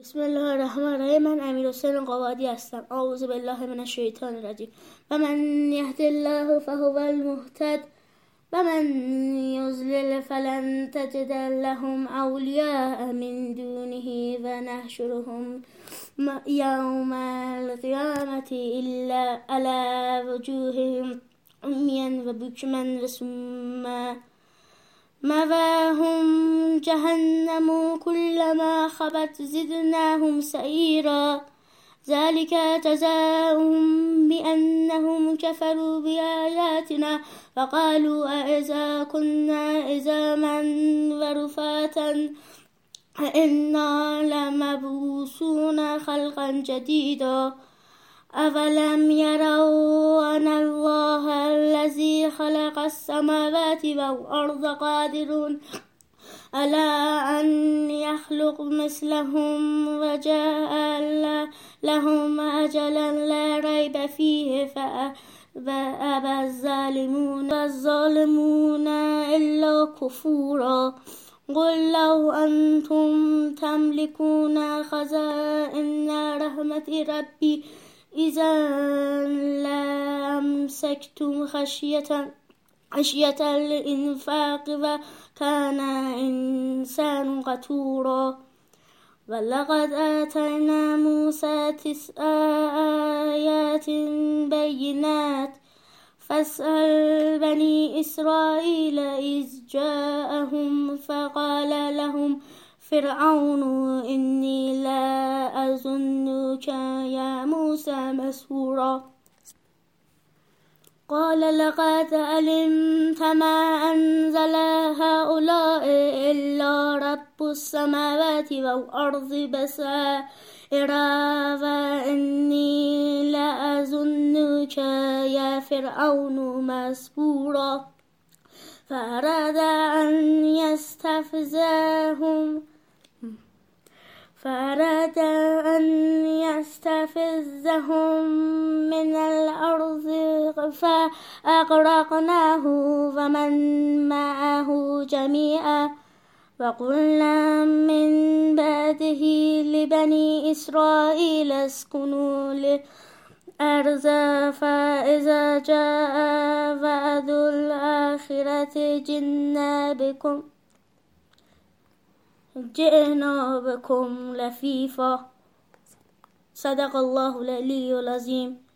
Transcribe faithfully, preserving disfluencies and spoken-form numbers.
بسم الله الرحمن الرحیم. من امیرحسین قوادی هستم. اعوذ بالله من الشیطان الرجیم. و من یهد الله فهو المهتد و من یضلل فلن تجد لهم اولیاء من دونه و نحشرهم یوم القیامة الا علی وجوههم عمیا و بکما و صما مأواهم جهنم كلما خبت زدناهم سعيرا ذلك جزاؤهم بأنهم كفروا بآياتنا وقالوا أإذا كنا عظاما ورفاتا أإنا لمبعوثون خلقا جديدا أولم يروا أن الله الذي خلق السماوات والأرض قادر على أن يخلق مثلهم وجعل لهم أجلا لا ريب فيه فأبى الظالمون الظالمون إلا كفورا قل لو أنتم تملكون خزائن رحمة ربي إذا لأمسكتم خشية خشية الإنفاق وكان إنسان قتورا ولقد آتينا موسى تسع آيات بينات فاسأل بني إسرائيل إذ جاءهم فقال لهم فرعون إني لا أظنك يا موسى مسحورا قال لقد علمت ما أنزل هؤلاء إلا رب السماوات والأرض بصائر وإني لأظنك يا فرعون مسحورا فأراد أن يستفزهم فأراد أن يستفزهم من الأرض فأغرقناه ومن معه جميعا وقلنا من بعده لبني إسرائيل اسكنوا الأرض فإذا جاء وعد الآخرة جئنا بكم جئنا بكم لفيفا. صدق الله العلي العظيم.